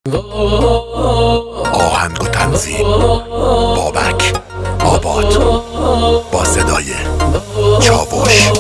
آهنگ و تنظیم بابک آباد با صدای چاوش.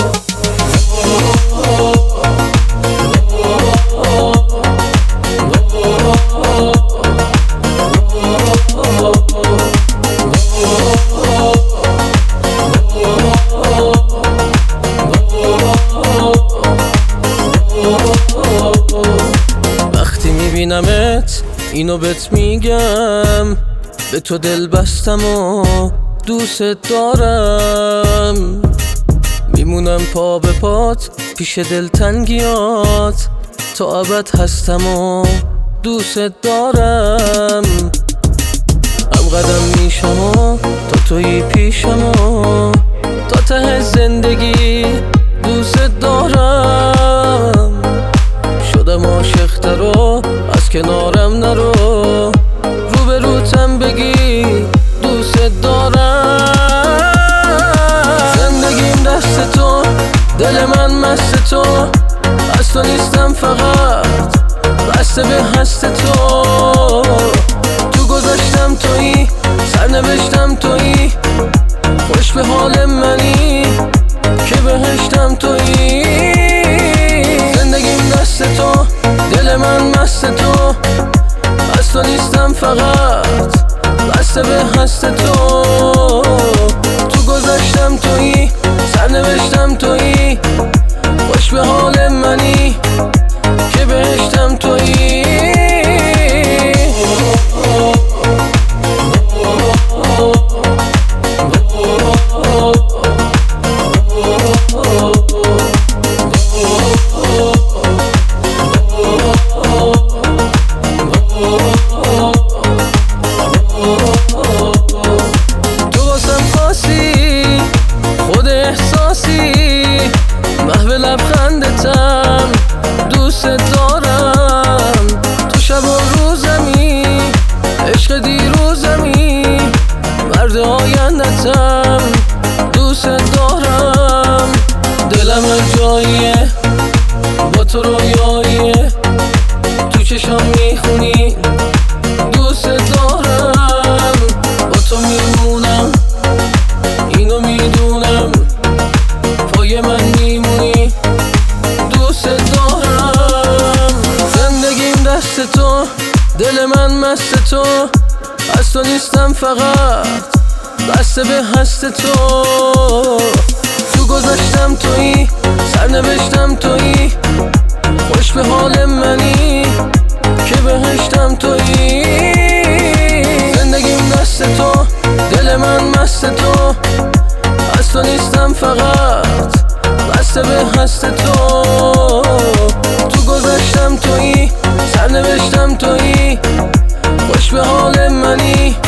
وقتی میبینمت اینو بهت میگم، به تو دل بستم و دوست دارم. میمونم پا به پات پیش دلتنگیات، تا ابد هستم و دوست دارم. هم قدم میشم و تا تویی پیشم و تا ته زندگی دوست دارم. شدم عاشق تر و از کنارم نرو، روبروتم بگی دوست دارم. زندگیم دست تو، دل من مست تو، از تو نیستم فقط بسته به هست تو. تو گذشتم تویی، سرنوشتم تویی، خوش به حال منی که بهشتم تویی. زندگیم دست تو، دل من مست تو، از تو نیستم فقط بسته به هست تو. تو گذشتم تویی، سرنوشتم تویی، خوش به حال منی که بهشتم تویی. محو لبخندتم دوست دارم. تو شب و روزمی، عشق دیروزمی، مرد آیندتم دوست دارم. دلم هر جاییه با تو رویاییه، تو چشام میخونی دوست دارم. با تو میمونم اینو میدونم، پای من میمونی دوست دارم. زندگیم دست تو، دل من مست تو، از تو نیستم فقط بسته به هست تو. تو گذشتم تویی، سرنوشتم تویی، خوش به حال منی که بهشتم تویی. زندگیم دست تو، دل من مست تو، از تو نیستم فقط بسته به هست تو. تو گذشتم تویی، سرنوشتم تویی، خوش به حال منی